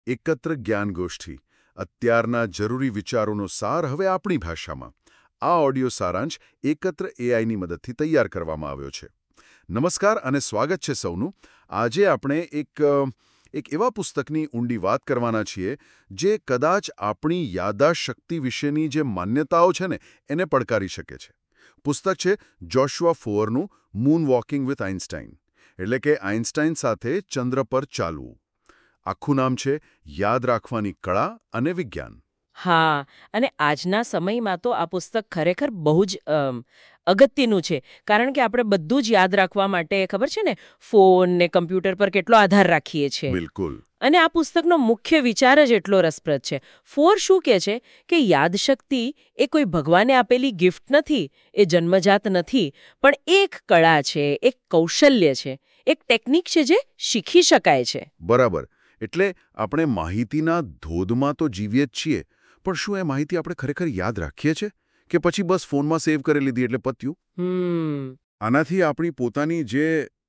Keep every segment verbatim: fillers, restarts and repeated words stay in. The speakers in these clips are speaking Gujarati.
એકત્ર જ્ઞાન ગોષ્ઠી અત્યારના જરૂરી વિચારોનો સાર હવે આપણી ભાષામાં. આ ઓડિયો સારાંશ એકત્ર એઆઈની મદદથી તૈયાર કરવામાં આવ્યો છે. નમસ્કાર અને સ્વાગત છે સૌનું. આજે આપણે એક એક એવા પુસ્તકની ઊંડી વાત કરવાના છીએ જે કદાચ આપણી યાદદાસ્ત શક્તિ વિશેની જે માન્યતાઓ છે ને એને પડકારી શકે છે. પુસ્તક છે જોશુઆ ફોઅરનું મૂન વોકિંગ વિથ આઇન્સ્ટાઇન, એટલે કે આઇન્સ્ટાઇન સાથે ચંદ્ર પર ચાલવું. આખું નામ છે યાદ રાખવાની કળા અને વિજ્ઞાન. હા, અને આજના સમયમાં તો આ પુસ્તક ખરેખર બહુ જ અમ, અગત્યનું છે, કારણ કે આપણે બધું જ યાદ રાખવા માટે ખબર છે ને ફોન ને કમ્પ્યુટર પર કેટલો આધાર રાખીએ છીએ. બિલકુલ. અને આ પુસ્તકનો મુખ્ય વિચાર જ એટલો રસપ્રદ છે. ફોર શું કહે છે કે યાદશક્તિ એ કોઈ ભગવાને આપેલી ગિફ્ટ નથી, એ જન્મજાત નથી, પણ એક કળા છે, એક કૌશલ્ય છે, એક ટેકનિક છે જે શીખી શકાય છે. બરાબર. એટલે આપણે માહિતીના ધોધમાં તો જીવીએ જ છીએ, પણ શું એ માહિતી આપણે ખરેખર યાદ રાખીએ છીએ કે પછી બસ ફોનમાં સેવ કરી લીધી એટલે પત્યું? હમ આનાથી આપણી પોતાની જે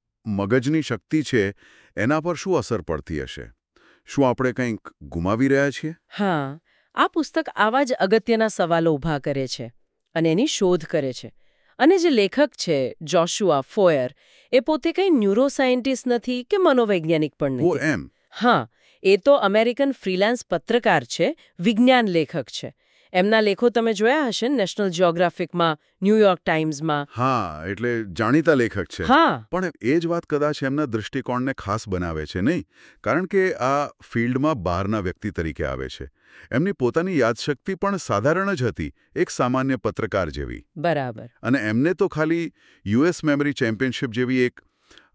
મગજની શક્તિ છે એના પર શું અસર પડતી હશે? શું આપણે કંઈક ગુમાવી રહ્યા છીએ? હા, આ પુસ્તક આવા જ અગત્યના સવાલો ઊભા કરે છે અને એની શોધ કરે છે. અને જે લેખક છે જોશુઆ ફોઅર, એ પોતે કંઈ ન્યુરોસાયન્ટિસ્ટ નથી કે મનોવૈજ્ઞાનિક પણ ઓ નથી. એમ? હા, એ તો અમેરિકન ફ્રીલાન્સ પત્રકાર છે, વિજ્ઞાન લેખક છે. એમના લેખો તમે જોયા હશે ને, નેશનલ જિયોગ્રાફિકમાં, ન્યૂયોર્ક ટાઈમ્સમાં. હા, એટલે જાણીતા લેખક છે. હા, પણ એ જ વાત કદાચ એમના દૃષ્ટિકોણને ખાસ બનાવે છે નહીં? કારણ કે આ ફિલ્ડમાં બહારના વ્યક્તિ તરીકે આવે છે. એમની પોતાની યાદશક્તિ પણ સાધારણ જ હતી, એક સામાન્ય પત્રકાર જેવી. બરાબર. અને એમને તો ખાલી યુએસ મેમરી ચેમ્પિયનશિપ જેવી એક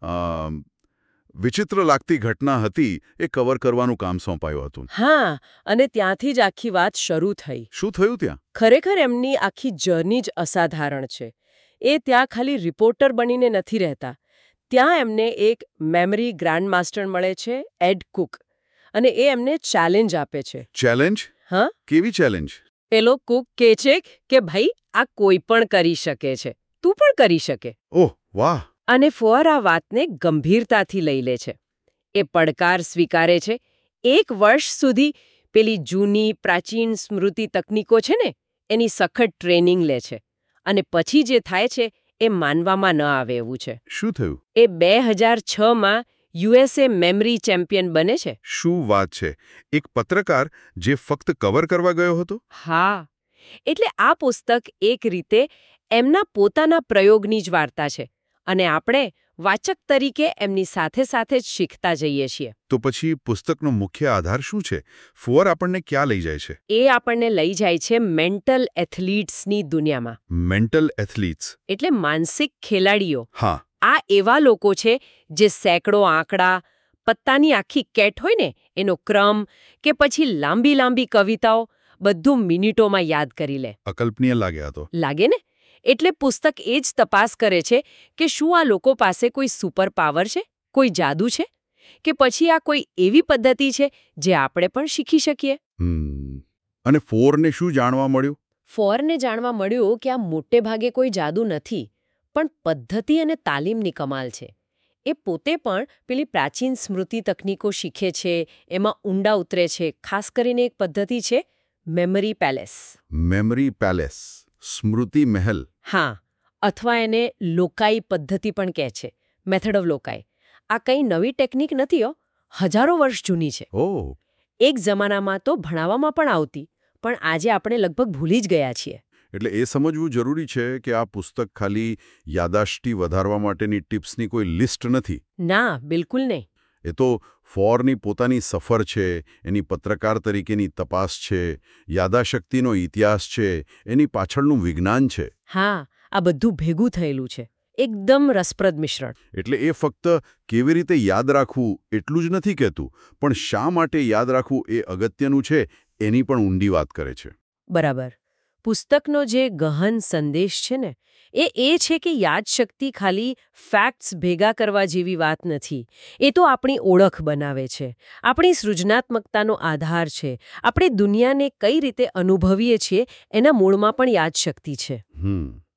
અ, વિચિત્ર લાગતી ઘટના હતી એ કવર કરવાનું કામ સોંપાયું હતું. હા, અને ત્યાંથી જ આખી વાત શરૂ થઈ. શું થયું ત્યાં? ખરેખર એમની આખી જર્ની જ અસાધારણ છે. એ ત્યાં ખાલી રિપોર્ટર બનીને નથી રહેતા. ત્યાં એમને એક મેમરી ગ્રાન્ડ માસ્ટર મળે છે, એડ કુક, અને એ એમને ચેલેન્જ આપે છે. ચેલેન્જ? હા? કેવી ચેલેન્જ? પેલો કુક કહે છે કે ભાઈ, આ કોઈ પણ કરી શકે છે, તું પણ કરી શકે. ઓહ વાહ! અને ફોઅર આ વાતને ગંભીરતાથી લઈ લે છે. એ પડકાર સ્વીકારે છે. એક વર્ષ સુધી પેલી જૂની પ્રાચીન સ્મૃતિ તકનીકો છે ને, એની સખત ટ્રેનિંગ લે છે. અને પછી જે થાય છે એ માનવામાં ન આવે એવું છે. શું થયું? એ બે હજાર છમાં યુએસએ મેમરી ચેમ્પિયન બને છે. શું વાત છે! એક પત્રકાર જે ફક્ત કવર કરવા ગયો હતો? હા, એટલે આ પુસ્તક એક રીતે એમના પોતાના પ્રયોગની જ વાર્તા છે. અને આપણે વાચક તરીકે એમની સાથે સાથે જ શીખતા જઈએ છીએ. તો પછી પુસ્તકનો મુખ્ય આધાર શું છે? ફોઅર આપણને ક્યાં લઈ જાય છે? એ આપણને લઈ જાય છે મેન્ટલ એથ્લીટ્સની દુનિયામાં. મેન્ટલ એથ્લીટ્સ એટલે માનસિક ખેલાડીઓ. હા. આ એવા લોકો છે જે સેંકડો આંકડા, પત્તાની આખી કેટ હોય ને એનો ક્રમ, કે પછી લાંબી લાંબી કવિતાઓ બધું મિનિટોમાં યાદ કરી લે. અકલ્પનીય લાગ્યા તો. લાગે ને? એટલે પુસ્તક એ જ તપાસ કરે છે કે શું આ લોકો પાસે કોઈ સુપર પાવર છે, કોઈ જાદુ છે, કે પછી આ કોઈ એવી પદ્ધતિ છે જે આપણે પણ શીખી શકીએ. હમ. અને ફોરને શું જાણવા મળ્યું? ફોરને જાણવા મળ્યું કે આ મોટે ભાગે કોઈ જાદુ નથી, પણ પદ્ધતિ અને તાલીમની કમાલ છે. એ પોતે પણ પેલી પ્રાચીન સ્મૃતિ તકનીકો શીખે છે, એમાં ઊંડા ઉતરે છે. ખાસ કરીને એક પદ્ધતિ છે મેમરી પેલેસ. મેમરી પેલેસ, સ્મૃતિ મહેલ. હા, અથવા એને લોકાઈ પદ્ધતિ પણ કહે છે, મેથડ ઓફ લોકાઈ. આ કંઈ નવી ટેકનિક નથી હો, હજારો વર્ષ જૂની છે. ઓહ. એક જમાનામાં તો ભણાવવામાં પણ આવતી, પણ આજે આપણે લગભગ ભૂલી જ ગયા છીએ. એટલે એ સમજવું જરૂરી છે કે આ પુસ્તક ખાલી યાદાશક્તિ વધારવા માટેની ટિપ્સની કોઈ લિસ્ટ નથી. ના, બિલકુલ નહીં. એ તો ફોરની પોતાની સફર છે, એની પત્રકાર તરીકેની તપાસ છે, યાદાશક્તિનો ઇતિહાસ છે, એની પાછળનું વિજ્ઞાન છે. હા, આ બધું ભેગું થયેલું છે. એકદમ રસપ્રદ મિશ્રણ. એટલે એ ફક્ત કેવી રીતે યાદ રાખવું એટલું જ નથી કહેતું, પણ શા માટે યાદ રાખવું એ અગત્યનું છે એની પણ ઊંડી વાત કરે છે. બરાબર. પુસ્તકનો જે ગહન સંદેશ છે ને, એ એ છે કે યાદશક્તિ ખાલી ફેક્ટ્સ ભેગા કરવા જેવી વાત નથી. એ તો આપણી ઓળખ બનાવે છે, આપણી સૃજનાત્મકતાનો આધાર છે. આપણે દુનિયાને કઈ રીતે અનુભવીએ છીએ એના મૂળમાં પણ યાદશક્તિ છે. હમ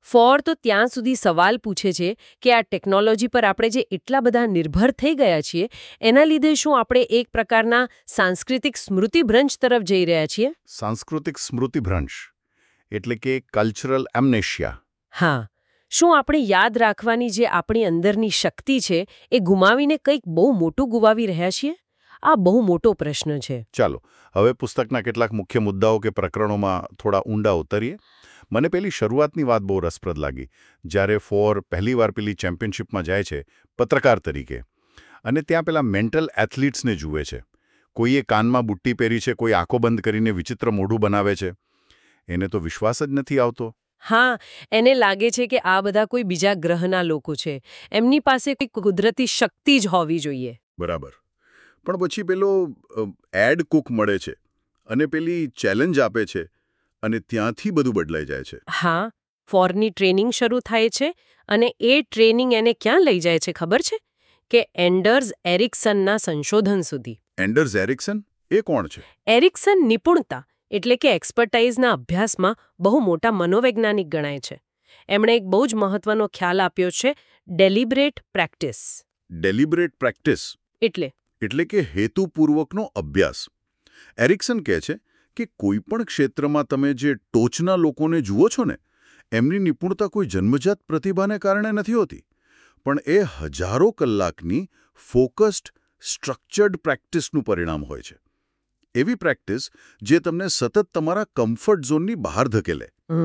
ફોર તો ત્યાં સુધી સવાલ પૂછે છે કે આ ટેકનોલોજી પર આપણે જે એટલા બધા નિર્ભર થઈ ગયા છીએ એના લીધે શું આપણે એક પ્રકારના સાંસ્કૃતિક સ્મૃતિભ્રંશ તરફ જઈ રહ્યા છીએ? સાંસ્કૃતિક સ્મૃતિભ્રંશ એટલે કે કલ્ચરલ એમ્નેશિયા. હા, શું આપણે યાદ રાખવાની જે આપણી અંદરની શક્તિ છે એ ગુમાવીને કંઈક બહુ મોટું ગુમાવી રહ્યા છીએ? આ બહુ મોટો પ્રશ્ન છે. ચાલો હવે પુસ્તકના કેટલાક મુખ્ય મુદ્દાઓ કે પ્રકરણોમાં થોડા ઊંડા ઉતરીએ. મને પેલી શરૂઆતની વાત બહુ રસપ્રદ લાગી, જ્યારે ફોર પહેલીવાર પેલી ચેમ્પિયનશિપમાં જાય છે પત્રકાર તરીકે, અને ત્યાં પેલા મેન્ટલ એથ્લીટ્સને જુએ છે. કોઈએ કાનમાં બુટ્ટી પહેરી છે, કોઈ આંખો બંધ કરીને વિચિત્ર મોઢું બનાવે છે. એને તો વિશ્વાસ જ નથી આવતો. હા, એને લાગે છે કે આ બધા કોઈ બીજા ગ્રહના લોકો છે. એમની પાસે કોઈ કુદરતી શક્તિ જ હોવી જોઈએ. બરાબર. પણ પછી પેલો એડ કુક મળે છે અને પેલી ચેલેન્જ આપે છે અને ત્યાંથી બધું બદલાઈ જાય છે. હા, ફોરની ટ્રેનિંગ શરૂ થાય છે અને એ ટ્રેનિંગ એને ક્યાં લઈ જાય છે ખબર છે? કે એન્ડર્સ એરિક્સનના સંશોધન સુધી. Anders Ericsson? એ કોણ છે? એરિક્સન નિપુણતા એટલે કે એક્સપર્ટાઇઝના અભ્યાસમાં બહુ મોટા મનોવૈજ્ઞાનિક ગણાય છે. એમણે એક બહુ જ મહત્વનો ખ્યાલ આપ્યો છે, ડેલિબરેટ પ્રેક્ટિસ. ડેલિબરેટ પ્રેક્ટિસ એટલે એટલે કે હેતુપૂર્વકનો અભ્યાસ. એરિક્સન કહે છે કે કોઈપણ ક્ષેત્રમાં તમે જે ટોચના લોકોને જુઓ છો ને, એમની નિપુણતા કોઈ જન્મજાત પ્રતિભાને કારણે નથી હોતી, પણ એ હજારો કલાકની ફોકસ્ડ, સ્ટ્રક્ચર્ડ પ્રેક્ટિસનું પરિણામ હોય છે. એવી પ્રેક્ટિસ જે તમને સતત તમારા કમ્ફર્ટ ઝોનની બહાર ધકેલે.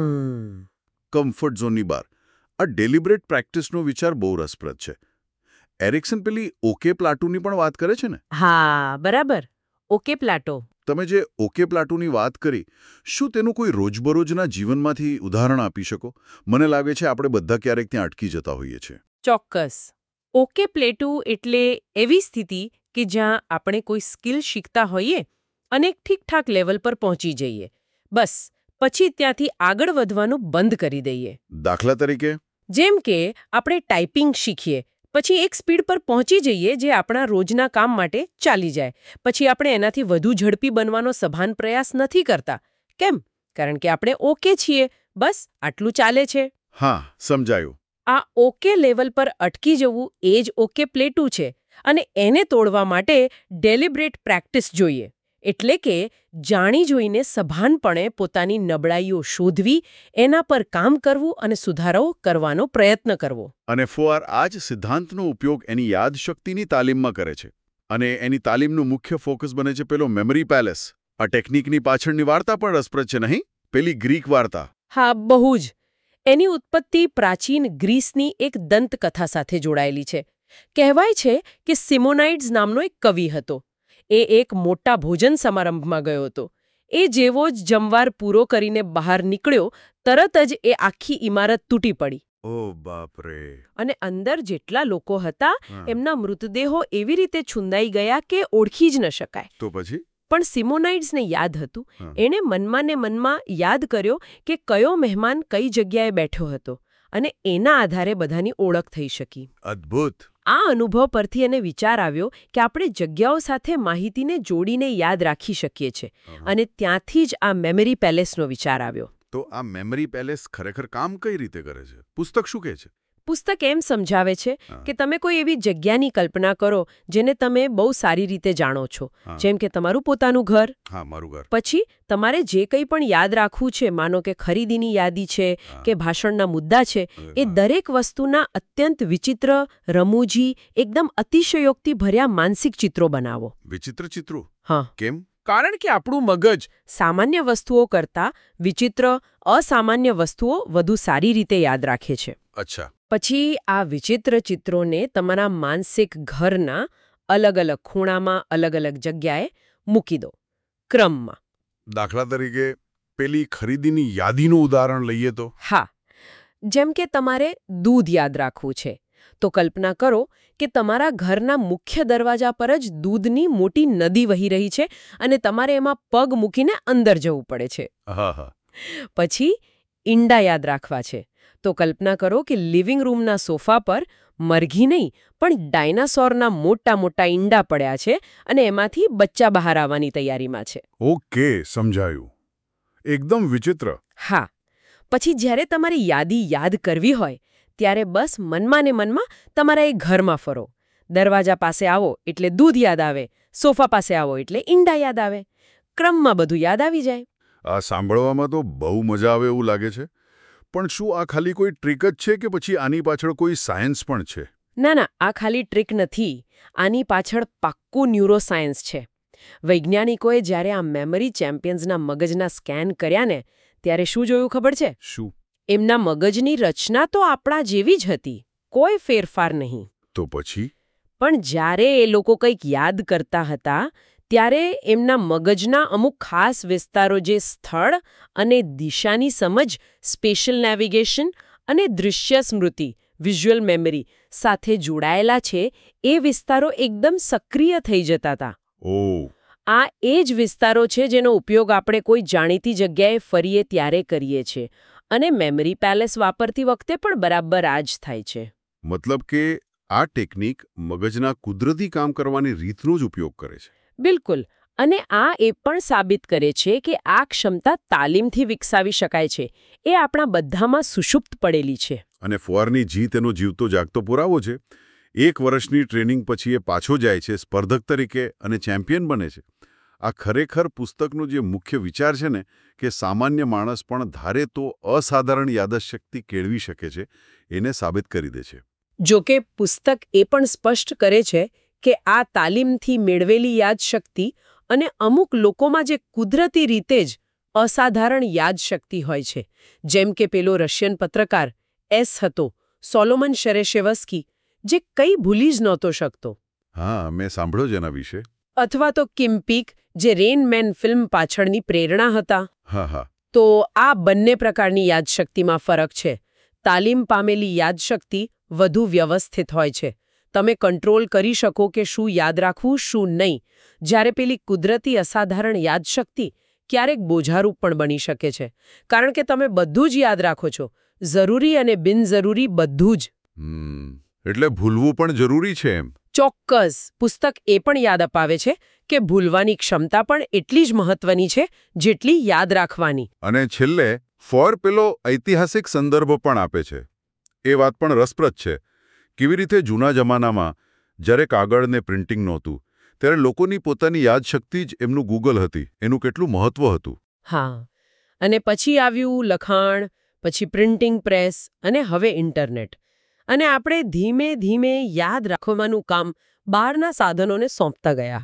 કમ્ફર્ટ ઝોનની બહાર. આ ડેલિબરેટ પ્રેક્ટિસનો વિચાર બહુ રસપ્રદ છે. એરિક્સન પેલી ઓકે પ્લાટુની પણ વાત કરે છે ને? હા, બરાબર. Okay Plato. તમે જે ઓકે પ્લાટુની વાત કરી, શું તેનું કોઈ રોજબરોજના જીવનમાંથી ઉદાહરણ આપી શકો? મને લાગે છે આપણે બધા ક્યારેક ત્યાં અટકી જતા હોઈએ છીએ. ચોક્કસ. ઓકે પ્લેટુ એટલે એવી સ્થિતિ કે જ્યાં આપણે કોઈ સ્કિલ શીખતા હોઈએ અને ઠીકઠાક લેવલ પર પહોંચી જઈએ. બસ, પછી ત્યાંથી આગળ વધવાનું બંધ કરી દઈએ. દાખલા તરીકે? જેમ કે આપણે ટાઈપિંગ શીખીએ, પછી એક સ્પીડ પર પહોંચી જઈએ જે આપણા રોજના કામ માટે ચાલી જાય. પછી આપણે એનાથી વધુ ઝડપી બનવાનો સભાન પ્રયાસ નથી કરતા. કેમ? કારણ કે આપણે ઓકે છીએ. બસ આટલું ચાલે છે. હા, સમજાયું. આ ઓકે લેવલ પર અટકી જવું એ જ ઓકે પ્લેટુ છે. અને એને તોડવા માટે ડેલિબરેટ પ્રેક્ટિસ જોઈએ. એટલે કે જાણી જોઈને સભાનપણે પોતાની નબળાઈઓ શોધવી, એના પર કામ કરવું અને સુધારો કરવાનો પ્રયત્ન કરવો. અને ફોર આ જ સિદ્ધાંતનો ઉપયોગ એની યાદશક્તિની તાલીમમાં કરે છે. અને એની તાલીમનું મુખ્ય ફોકસ બને છે પેલો મેમરી પેલેસ. આ ટેકનિકની પાછળની વાર્તા પણ રસપ્રદ છે નહીં? પેલી ગ્રીક વાર્તા. હા, બહુ જ. એની ઉત્પત્તિ પ્રાચીન ગ્રીસની એક દંતકથા સાથે જોડાયેલી છે. કહેવાય છે કે સિમોનાઇડ્સ નામનો એક કવિ હતો. એ એક મોટા ભોજન સમારંભમાં ગયો હતો. એ જેવો જ જમવાર પૂરો કરીને બહાર નીકળ્યો, તરત જ એ આખી ઇમારત તૂટી પડી. ઓ બાપ રે! અને અંદર જેટલા લોકો હતા એમના મૃતદેહો એવી રીતે છુંદાઈ ગયા કે ઓળખી જ ન શકાય. તો પછી? પણ સિમોનાઇડ્સને યાદ હતું. એણે મનમાં ને મનમાં યાદ કર્યો કે કયો મહેમાન કઈ જગ્યાએ બેઠો હતો, અને એના આધારે બધાની ઓળખ થઈ શકી. અદ્ભુત! આ અનુભવ પરથી એને વિચાર આવ્યો કે આપણે જગ્યાઓ સાથે માહિતીને જોડીને યાદ રાખી શકીએ છીએ. અને ત્યાંથી જ આ મેમરી પેલેસનો વિચાર આવ્યો. તો આ મેમરી પેલેસ ખરેખર કામ કઈ રીતે કરે છે? પુસ્તક શું કહે છે? પુસ્તક એમ સમજાવે છે કે તમે કોઈ એવી જગ્યાની કલ્પના કરો જેને તમે બહુ સારી રીતે જાણો છો, જેમ કે તમારું પોતાનું ઘર. હા, મારું ઘર. પછી તમારે જે કંઈ પણ યાદ રાખવું છે, માનો કે ખરીદીની યાદી છે કે ભાષણના મુદ્દા છે, એ દરેક વસ્તુના અત્યંત વિચિત્ર, રમૂજી, એકદમ અતિશયોક્તિ ભર્યા માનસિક ચિત્રો બનાવો. વિચિત્ર ચિત્રો? હા. કેમ? કારણ કે આપણું મગજ સામાન્ય વસ્તુઓ કરતાં વિચિત્ર, અસામાન્ય વસ્તુઓ વધુ સારી રીતે યાદ રાખે છે. અચ્છા. પછી આ વિચિત્ર ચિત્રોને તમારા માનસિક ઘરના અલગ અલગ ખૂણામાં, અલગ અલગ જગ્યાએ મૂકી દો, ક્રમમાં. દાખલા તરીકે પેલી ખરીદીની યાદીનું ઉદાહરણ લઈએ તો? હા. જેમ કે તમારે દૂધ યાદ રાખવું છે, તો કલ્પના કરો કે તમારા ઘરના મુખ્ય દરવાજા પર જ દૂધની મોટી નદી વહી રહી છે અને તમારે એમાં પગ મૂકીને અંદર જવું પડે છે. હા હા. પછી ઈંડા યાદ રાખવા છે, તો કલ્પના કરો કે લિવિંગ રૂમના સોફા પર મરઘી નહીં પણ ડાયનાસોરના મોટા મોટા ઈંડા પડ્યા છે અને એમાંથી બચ્ચા બહાર આવવાની તૈયારીમાં છે. ઓકે, સમજાયું. એકદમ વિચિત્ર. હા. પછી જ્યારે તમારી યાદી યાદ કરવી હોય ત્યારે બસ મનમાં ને મનમાં તમારા એ ઘરમાં ફરો. દરવાજા પાસે આવો એટલે દૂધ યાદ આવે, સોફા પાસે આવો એટલે ઈંડા યાદ આવે. ક્રમમાં બધું યાદ આવી જાય. આ સાંભળવામાં તો બહુ મજા આવે એવું લાગે છે. પણ શું આ ખાલી કોઈ ટ્રીક જ છે કે પછી આની પાછળ કોઈ સાયન્સ પણ છે? ના ના, આ ખાલી ટ્રીક નથી. આની પાછળ પાક્કું ન્યુરોસાયન્સ છે. વૈજ્ઞાનિકોએ જ્યારે આ મેમરી ચેમ્પિયન્સના મગજના સ્કેન કર્યા ને ત્યારે શું જોયું ખબર છે? શું? એમના મગજની રચના તો આપણા જેવી જ હતી, કોઈ ફેરફાર નહીં. તો પછી? પણ જ્યારે એ લોકો કંઈક યાદ કરતા હતા ત્યારે એમના મગજના અમુક ખાસ વિસ્તારો જે સ્થળ અને દિશાની સમજ, સ્પેશિયલ નેવિગેશન અને દૃશ્ય સ્મૃતિ, વિઝ્યુઅલ મેમરી સાથે જોડાયેલા છે, એ વિસ્તારો એકદમ સક્રિય થઈ જતા હતા. ઓહ! આ એ જ વિસ્તારો છે જેનો ઉપયોગ આપણે કોઈ જાણીતી જગ્યાએ ફરીએ ત્યારે કરીએ છીએ. અને મેમરી પેલેસ વાપરતી વખતે પણ બરાબર આ જ થાય છે. મતલબ કે આ ટેકનિક મગજના કુદરતી કામ કરવાની રીતનો જ ઉપયોગ કરે છે. બિલકુલ. અને આ એ પણ સાબિત કરે છે કે આ ક્ષમતા તાલીમથી વિકસાવી શકાય છે. એ આપણા બધામાં સુષુપ્ત પડેલી છે. અને ફુવારની જીત એનો જીવતો જાગતો પુરાવો છે. એક વર્ષની ટ્રેનિંગ પછી એ પાછો જાય છે સ્પર્ધક તરીકે અને ચેમ્પિયન બને છે. આ ખરેખર પુસ્તકનો જે મુખ્ય વિચાર છે ને કે સામાન્ય માણસ પણ ધારે તો અસાધારણ યાદશક્તિ કેળવી શકે છે, એને સાબિત કરી દે છે. જો કે પુસ્તક એ પણ સ્પષ્ટ કરે છે કે આ તાલીમથી મેળવેલી યાદશક્તિ અને અમુક લોકોમાં જે કુદરતી રીતે જ અસાધારણ યાદશક્તિ હોય છે, જેમ કે પેલો રશિયન પત્રકાર એસ હતો, સોલોમન શેરેશેવસ્કી, જે કંઈ ભૂલી જ નહોતો શકતો. હા, મેં સાંભળ્યો છે એના વિશે. અથવા તો કિમ પીક, જે રેન મેન ફિલ્મ પાછળની પ્રેરણા હતા. હા હા. તો આ બંને પ્રકારની યાદશક્તિમાં ફરક છે. તાલીમ પામેલી યાદશક્તિ વધુ વ્યવસ્થિત હોય છે. તમે કંટ્રોલ કરી શકો કે શું યાદ રાખવું, શું નહીં. જ્યારે પેલી કુદરતી અસાધારણ યાદશક્તિ ક્યારેક બોજારૂપ પણ બની શકે છે, કારણ કે તમે બધું જ યાદ રાખો છો, જરૂરી અને બિનજરૂરી બધું જ. હમ એટલે ભૂલવું પણ જરૂરી છે એમ? ચોક્કસ. પુસ્તક એ પણ યાદ અપાવે છે કે ભૂલવાની ક્ષમતા પણ એટલી જ મહત્વની છે જેટલી યાદ રાખવાની. અને છેલ્લે ફોર પેલો ઐતિહાસિક સંદર્ભ પણ આપે છે. એ વાત પણ રસપ્રદ છે. કેવી રીતે જૂના જમાનામાં જ્યારે કાગળ ને પ્રિન્ટિંગ નહોતું ત્યારે લોકોની પોતાની યાદશક્તિ જ એમનું ગૂગલ હતી, એનું કેટલું મહત્વ હતું. હા. અને પછી આવ્યું લખાણ, પછી પ્રિન્ટિંગ પ્રેસ અને હવે ઇન્ટરનેટ. અને આપણે ધીમે ધીમે યાદ રાખવાનું કામ બહારના સાધનોને સોંપતા ગયા.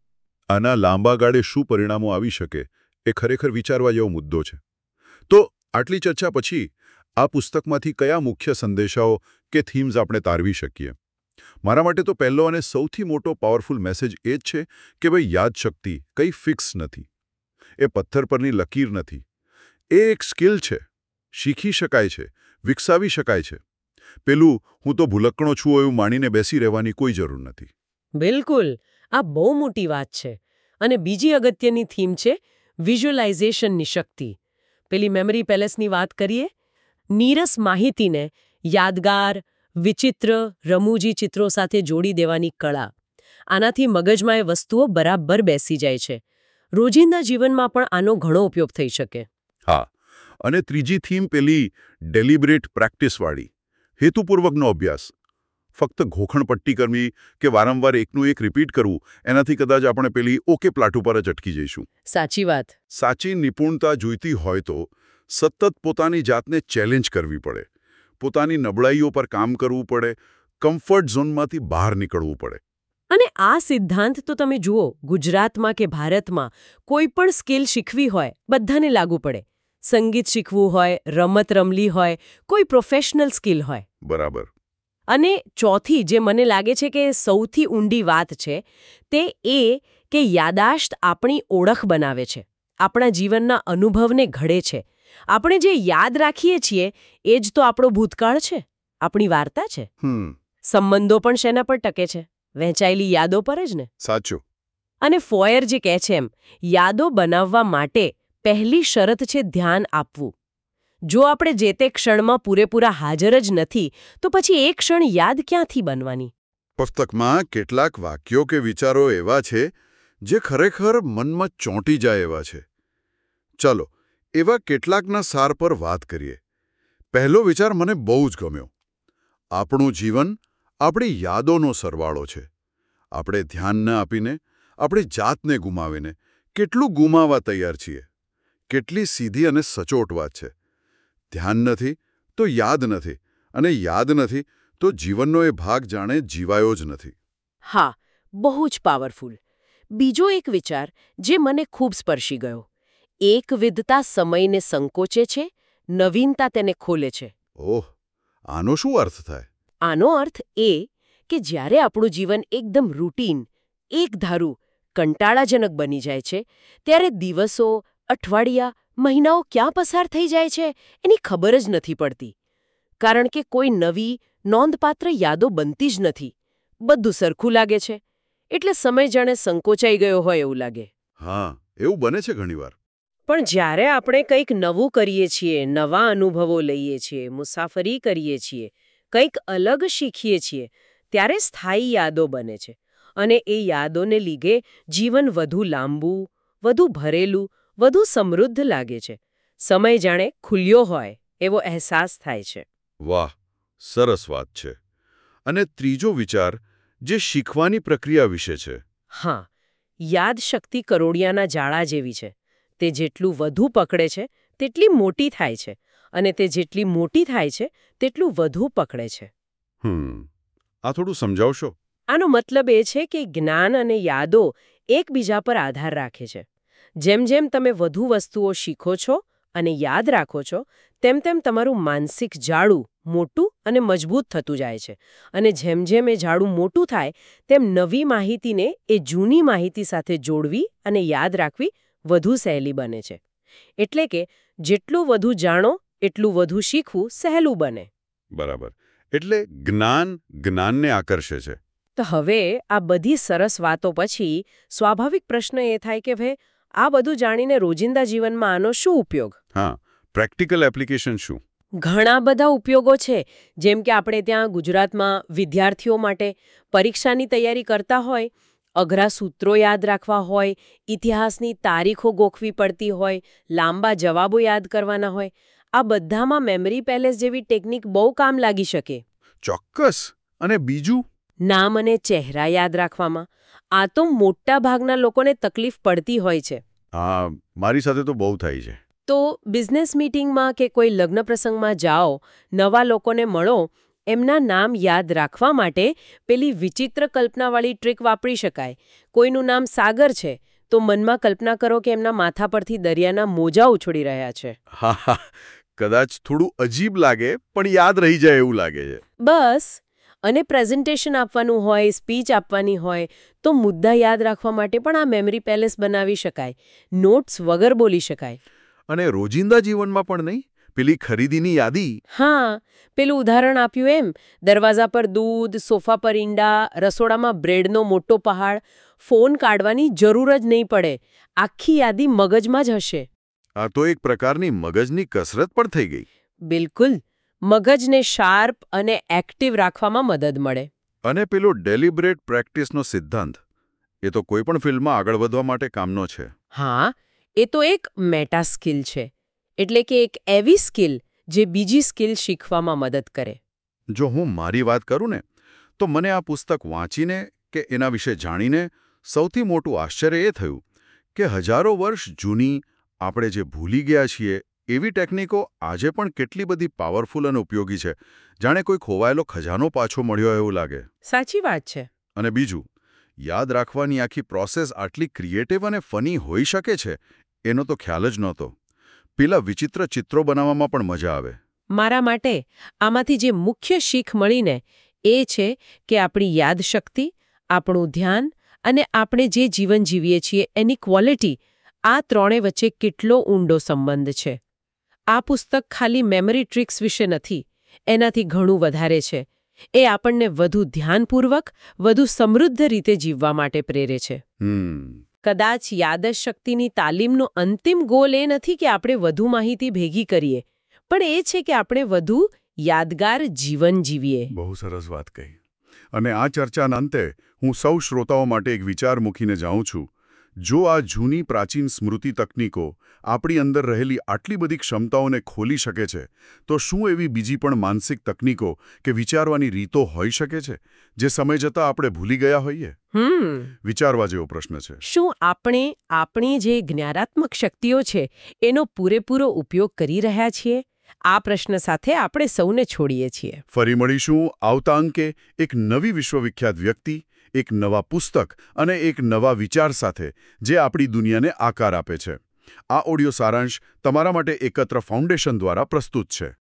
આના લાંબા ગાળે શું પરિણામો આવી શકે એ ખરેખર વિચારવા જેવો મુદ્દો છે. તો આટલી ચર્ચા પછી આ પુસ્તકમાંથી કયા મુખ્ય સંદેશાઓ કે થીમ્સ આપણે તારવી શકીએ? મારા માટે તો પહેલો અને સૌથી મોટો પાવરફુલ મેસેજ એ જ છે કે ભાઈ યાદશક્તિ કંઈ ફિક્સ નથી. એ પથ્થર પરની લકીર નથી. એ એક સ્કિલ છે. શીખી શકાય છે, વિકસાવી શકાય છે. પેલું હું તો ભૂલક્કણો છું એવું માનીને બેસી રહેવાની કોઈ જરૂર નથી. બિલકુલ. આ બહુ મોટી વાત છે. અને બીજી અગત્યની થીમ છે વિઝ્યુઅલાઇઝેશનની શક્તિ. પેલી મેમરી પેલેસની વાત કરીએ. નીરસ માહિતીને યાદગાર, વિચિત્ર, રમૂજી ચિત્રો સાથે જોડી દેવાની કળા. આનાથી મગજમાં એ વસ્તુઓ બરાબર બેસી જાય છે. રોજિંદા જીવનમાં પણ આનો ઘણો ઉપયોગ થઈ શકે. હા. અને ત્રીજી થીમ પેલી ડેલિબરેટ પ્રેક્ટિસવાળી. હેતુપૂર્વકનો અભ્યાસ. ફક્ત ઘોખણપટ્ટી કરવી કે વારંવાર એકનું એક રિપીટ કરવું, એનાથી કદાચ આપણે પેલી ઓકે પ્લાટ ઉપર જ અટકી જઈશું. સાચી વાત. સાચી નિપુણતા જોઈતી હોય તો સતત પોતાની જાતને ચેલેન્જ કરવી પડે. પોતાની નબળાઈઓ પર કામ કરવું પડે. કમ્ફર્ટ ઝોનમાંથી બહાર નીકળવું પડે. અને આ સિદ્ધાંત તો તમે જુઓ, ગુજરાતમાં કે ભારતમાં કોઈ પણ સ્કિલ શીખવી હોય બધાને લાગુ પડે. સંગીત શીખવું હોય, રમત રમલી હોય, કોઈ પ્રોફેશનલ સ્કિલ હોય. બરાબર. અને ચોથી જે મને લાગે છે કે સૌથી ઊંડી વાત છે તે એ કે યાદાશ્ત આપણી ઓળખ બનાવે છે, આપણા જીવનના અનુભવને ઘડે છે. આપણે જે યાદ રાખીએ છીએ એ જ તો આપણો ભૂતકાળ છે, આપણી વાર્તા છે. હમ સંબંધો પણ શેના પર ટકે છે? વહેંચાયેલી યાદો પર જ ને. સાચું. અને ફોયર જે કહે છે એમ, યાદો બનાવવા માટે પહેલી શરત છે ધ્યાન આપવું. જો આપણે જે તે ક્ષણમાં પૂરેપૂરા હાજર જ નથી તો પછી એ ક્ષણ યાદ ક્યાંથી બનવાની? પુસ્તકમાં કેટલાક વાક્યો કે વિચારો એવા છે જે ખરેખર મનમાં ચોંટી જાય એવા છે. ચાલો એવા કેટલાકના સાર પર વાત કરીએ. પહેલો વિચાર મને બહુ જ ગમ્યો. આપણું જીવન આપણી યાદોનો સરવાળો છે. આપણે ધ્યાન ન આપીને, આપણી જાતને ગુમાવીને કેટલું ગુમાવવા તૈયાર છીએ. કેટલી સીધી અને સચોટ વાત છે. ધ્યાન નથી તો યાદ નથી, અને યાદ નથી તો જીવનનો એ ભાગ જાણે જીવાયો જ નથી. હા, બહુ જ પાવરફુલ. બીજો એક વિચાર જે મને ખૂબ સ્પર્શી ગયો. એકવિધતા સમયને સંકોચે છે, નવીનતા તેને ખોલે છે. ઓહ, આનો શું અર્થ થાય? આનો અર્થ એ કે જ્યારે આપણું જીવન એકદમ રૂટીન, એકધારું, કંટાળાજનક બની જાય છે, ત્યારે દિવસો, અઠવાડિયા, મહિનાઓ ક્યાં પસાર થઈ જાય છે એની ખબર જ નથી પડતી. કારણ કે કોઈ નવી, નોંધપાત્ર યાદો બનતી જ નથી. બધું સરખું લાગે છે. એટલે સમય જાણે સંકોચાઈ ગયો હોય એવું લાગે. હા, એવું બને છે ઘણીવાર. પણ જ્યારે આપણે કંઈક નવું કરીએ છીએ, નવા અનુભવો લઈએ છીએ, મુસાફરી કરીએ છીએ, કંઈક અલગ શીખીએ છીએ, ત્યારે સ્થાયી યાદો બને છે. અને એ યાદોને લીધે જીવન વધુ લાંબુ, વધુ ભરેલું, વધુ સમૃદ્ધ લાગે છે. સમય જાણે ખુલ્યો હોય એવો અહેસાસ થાય છે. વાહ, સરસ વાત છે. અને ત્રીજો વિચાર જે શીખવાની પ્રક્રિયા વિશે છે. હા, યાદશક્તિ કરોડિયાના જાળા જેવી છે. તે જેટલું વધુ પકડે છે તેટલી મોટી થાય છે, અને તે જેટલી મોટી થાય છે તેટલું વધુ પકડે છે. હમ આ થોડું સમજાવશો? આનો મતલબ એ છે કે જ્ઞાન અને યાદો એકબીજા પર આધાર રાખે છે. જેમ જેમ તમે વધુ વસ્તુઓ શીખો છો અને યાદ રાખો છો, તેમ તેમ તમારું માનસિક જાળું મોટું અને મજબૂત થતું જાય છે. અને જેમ જેમ એ જાળું મોટું થાય, તેમ નવી માહિતીને એ જૂની માહિતી સાથે જોડવી અને યાદ રાખવી વધુ સહેલી બને છે. એટલે કે જેટલું વધુ જાણો એટલું વધુ શીખવું સહેલું બને. બરાબર. એટલે જ્ઞાન જ્ઞાનને આકર્ષે છે. તો હવે આ બધી સરસ વાતો પછી સ્વાભાવિક પ્રશ્ન એ થાય કે ભાઈ, આ બધું જાણીને રોજિંદા જીવનમાં આનો શું ઉપયોગ? હા, પ્રેક્ટિકલ એપ્લિકેશન શું? ઘણા બધા ઉપયોગો છે. જેમ કે આપણે ત્યાં ગુજરાતમાં વિદ્યાર્થીઓ માટે પરીક્ષાની તૈયારી કરતા હોય, અઘરા સૂત્રો યાદ રાખવા હોય, ઇતિહાસની તારીખો ગોખવી પડતી હોય, લાંબા જવાબો યાદ કરવાના હોય, આ બધામાં મેમરી પેલેસ જેવી ટેકનિક બહુ કામ લાગી શકે. ચોક્કસ. અને બીજું? નામ અને ચહેરા યાદ રાખવામાં. આ તો મોટા ભાગના લોકોને તકલીફ પડતી હોય છે. હા, મારી સાથે તો બહુ થાય છે. તો બિઝનેસ મીટિંગમાં કે કોઈ લગ્ન પ્રસંગમાં જાઓ, નવા લોકોને મળો, એમના નામ યાદ રાખવા માટે પેલી વિચિત્ર કલ્પનાવાળી ટ્રીક વાપરી શકાય. કોઈનું નામ સાગર છે, તો મનમાં કલ્પના કરો કે એમના માથા પરથી દરિયાના મોજા ઉછળી રહ્યા છે. હા હા, કદાચ થોડું અજીબ લાગે, પણ યાદ રહી જાય એવું લાગે છે. બસ. અને પ્રેઝન્ટેશન આપવાનું હોય, સ્પીચ આપવાની હોય, તો મુદ્દા યાદ રાખવા માટે પણ આ મેમરી પેલેસ બનાવી શકાય. નોટ્સ વગર બોલી શકાય. અને રોજિંદા જીવનમાં પણ નહીં? પેલી ખરીદીની યાદી? હા, પેલું ઉદાહરણ આપ્યું એમ, દરવાજા પર દૂધ, સોફા પર ઈંડા, રસોડામાં બ્રેડનો મોટો પહાડ. ફોન કાઢવાની જરૂર જ નહીં પડે. આખી યાદી મગજમાં જ હશે. આ તો એક પ્રકારની મગજની કસરત પણ થઈ ગઈ. બિલકુલ. મગજને શાર્પ અને એક્ટિવ રાખવામાં મદદ મળે. અને પેલો ડેલિબ્રેટ પ્રેક્ટિસનો સિદ્ધાંત, એ તો કોઈ પણ ફિલ્ડમાં આગળ વધવા માટે કામનો છે. હા, એ તો એક મેટા સ્કિલ છે. એટલે કે એક એવી સ્કિલ જે બીજી સ્કિલ શીખવામાં મદદ કરે. જો હું મારી વાત કરું ને, તો મને આ પુસ્તક વાંચીને કે એના વિશે જાણીને સૌથી મોટું આશ્ચર્ય એ થયું કે હજારો વર્ષ જૂની, આપણે જે ભૂલી ગયા છીએ એવી ટેકનિકો આજે પણ કેટલી બધી પાવરફુલ અને ઉપયોગી છે. જાણે કોઈ ખોવાયેલો ખજાનો પાછો મળ્યો એવું લાગે. સાચી વાત છે. અને બીજું, યાદ રાખવાની આખી પ્રોસેસ આટલી ક્રિએટિવ અને ફની હોઈ શકે છે, એનો તો ખ્યાલ જ નહોતો. પેલા વિચિત્ર ચિત્રો બનાવવામાં પણ મજા આવે. મારા માટે આમાંથી જે મુખ્ય શીખ મળીને એ છે કે આપણી યાદશક્તિ, આપણું ધ્યાન અને આપણે જે જીવન જીવીએ છીએ એની ક્વોલિટી, આ ત્રણે વચ્ચે કેટલો ઊંડો સંબંધ છે. આ પુસ્તક ખાલી મેમરી ટ્રિક્સ વિશે નથી, એનાથી ઘણું વધારે છે. એ આપણને વધુ ધ્યાનપૂર્વક, વધુ સમૃદ્ધ રીતે જીવવા માટે પ્રેરે છે. હમ કદાચ યાદશક્તિની તાલીમનો અંતિમ ગોલ એ નથી કે આપણે વધુ માહિતી ભેગી કરીએ, પણ એ છે કે આપણે વધુ યાદગાર જીવન જીવીએ. બહુ સરસ વાત કહી. અને આ ચર્ચાના અંતે હું સૌ શ્રોતાઓ માટે એક વિચાર મૂકીને જાઉં છું. જો આ જૂની પ્રાચીન સ્મૃતિ તકનીકો આપણી અંદર રહેલી આટલી બધી ક્ષમતાઓને ખોલી શકે છે, તો શું એવી બીજી પણ માનસિક તકનીકો કે વિચારવાની રીતો હોઈ શકે છે જે સમય જતાં આપણે ભૂલી ગયા હોઈએ? હમ વિચારવા જેવો પ્રશ્ન છે. શું આપણે આપણી જે જ્ઞાનાત્મક શક્તિઓ છે એનો પૂરેપૂરો ઉપયોગ કરી રહ્યા છીએ? આ પ્રશ્ન સાથે આપણે સૌને છોડીએ છીએ. ફરી મળીશું આવતા અંકે એક નવી વિશ્વવિખ્યાત વ્યક્તિ, એક નવા પુસ્તક અને એક નવા વિચાર સાથે જે આપણી દુનિયાને આકાર આપે છે. આ ઓડિયો સારાંશ તમારા માટે એકત્ર ફાઉન્ડેશન દ્વારા પ્રસ્તુત છે.